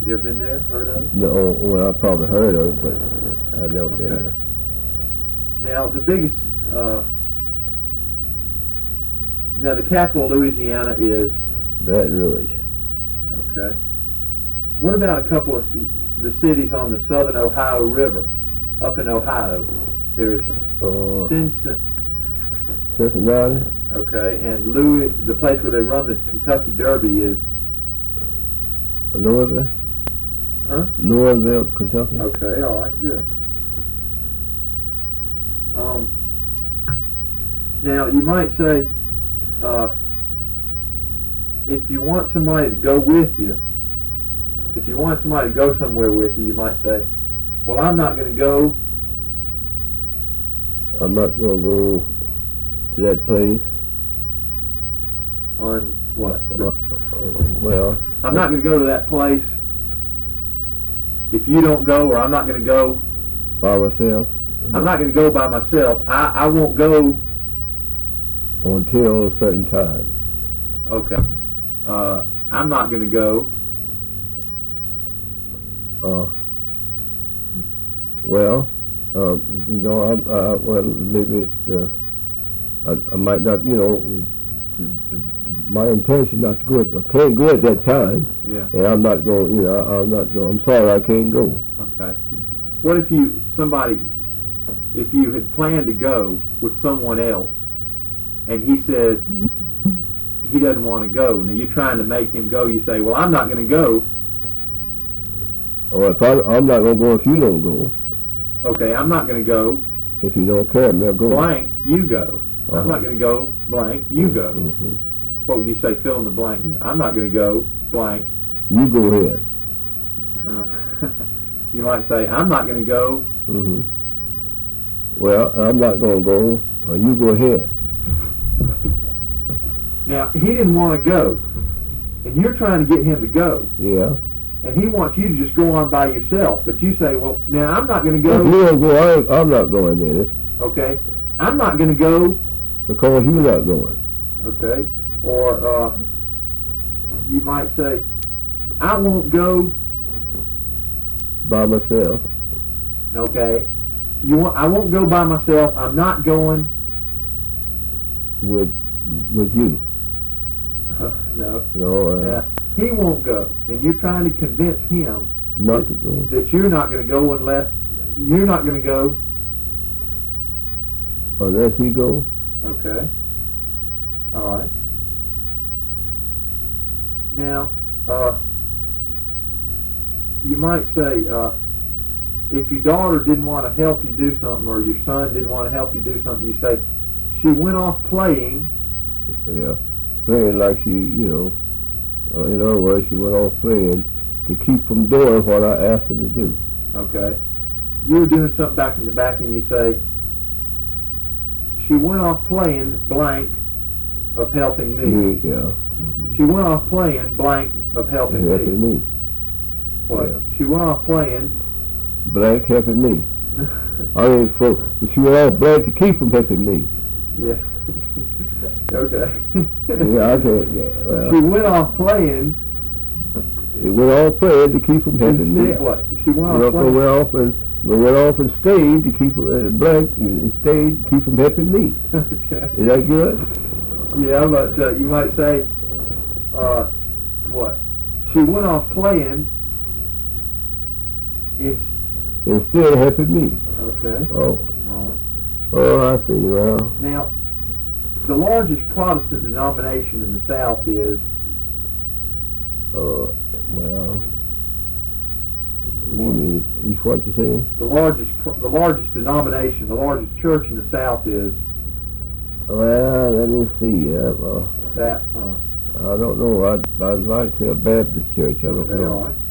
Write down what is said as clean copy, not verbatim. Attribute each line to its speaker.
Speaker 1: You ever been there? Heard of it?
Speaker 2: No, well, I probably heard of it, but I've never been there.
Speaker 1: Now, the biggest, now the capital of Louisiana is,
Speaker 2: Baton Rouge.
Speaker 1: okay. What about a couple of the cities on the southern Ohio River, up in Ohio? There's
Speaker 2: Cincinnati.
Speaker 1: okay, and the place where they run the Kentucky Derby is,
Speaker 2: Louisville.
Speaker 1: huh?
Speaker 2: Louisville, Kentucky.
Speaker 1: Okay, all right, good. Now you might say, if you want somebody to go with you, if you want somebody to go somewhere with you, you might say, well, I'm not going to go.
Speaker 2: I'm not going to go to that place.
Speaker 1: On what?
Speaker 2: Well,
Speaker 1: I'm not going to go to that place if you don't go, or I'm not going to go.
Speaker 2: by myself.
Speaker 1: I'm not going to go by myself. I won't go
Speaker 2: Until a certain time.
Speaker 1: Okay. I'm not going to go.
Speaker 2: Well, well, maybe it's, I might not, my intention not to go, I can't go at that time.
Speaker 1: Yeah.
Speaker 2: And I'm not going, I'm sorry I can't go.
Speaker 1: Okay. What if if you had planned to go with someone else, and he says he doesn't want to go, now you're trying to make him go, you say, well, I'm not going to go.
Speaker 2: Or I'm not going to go if you don't go.
Speaker 1: Okay, I'm not going to go.
Speaker 2: If you don't care, I'll go.
Speaker 1: Blank, you go.
Speaker 2: Uh-huh.
Speaker 1: I'm not going to go. Blank, you go.
Speaker 2: Mm-hmm.
Speaker 1: What would you say? Fill in the blank. I'm not going to go. Blank.
Speaker 2: You go ahead.
Speaker 1: You might say, I'm not going to go.
Speaker 2: Mm-hmm. Well, I'm not going to go. Or you go ahead.
Speaker 1: Now, he didn't want to go, and you're trying to get him to go.
Speaker 2: Yeah.
Speaker 1: And he wants you to just go on by yourself. But you say, well, now I'm not going to
Speaker 2: If
Speaker 1: go.
Speaker 2: you don't go, I'm not going then.
Speaker 1: Okay. I'm not going to go.
Speaker 2: Because you're not going.
Speaker 1: Okay. Or you might say, I won't go.
Speaker 2: By myself.
Speaker 1: Okay. I won't go by myself. I'm not going.
Speaker 2: With you.
Speaker 1: No.
Speaker 2: No.
Speaker 1: Now, he won't go. And you're trying to convince him
Speaker 2: Not to go.
Speaker 1: that you're not going to go you're not going to go.
Speaker 2: Unless he goes.
Speaker 1: Okay. All right. Now, you might say, if your daughter didn't want to help you do something, or your son didn't want to help you do something, you say, she went off playing.
Speaker 2: Yeah. Playing like she, in other words, she went off playing to keep from doing what I asked her to do.
Speaker 1: Okay. You were doing something back in the back, and you say, she went off playing blank of helping me.
Speaker 2: Yeah. Mm-hmm.
Speaker 1: She went off playing blank of helping me. What?
Speaker 2: Yeah.
Speaker 1: She went off playing.
Speaker 2: Blank helping me. She went off blank to keep from helping me.
Speaker 1: Yeah. Okay.
Speaker 2: Yeah, I can't. Yeah, well,
Speaker 1: She went off playing.
Speaker 2: it went off playing to keep from helping me.
Speaker 1: What? She went off playing.
Speaker 2: Went off and stayed to keep blank and stayed to keep from helping me.
Speaker 1: Okay.
Speaker 2: Is that good?
Speaker 1: Yeah, but you might say, what? She went off playing.
Speaker 2: Instead of helping me.
Speaker 1: Okay.
Speaker 2: Oh.
Speaker 1: All right.
Speaker 2: Oh, I see. Well.
Speaker 1: Now, the largest Protestant denomination in the South is.
Speaker 2: Well. What do you mean? Is what you're saying?
Speaker 1: The largest denomination, the largest church in the South is.
Speaker 2: Well, let me see.
Speaker 1: That.
Speaker 2: I don't know. I'd like to say a Baptist church. I don't know.
Speaker 1: All right.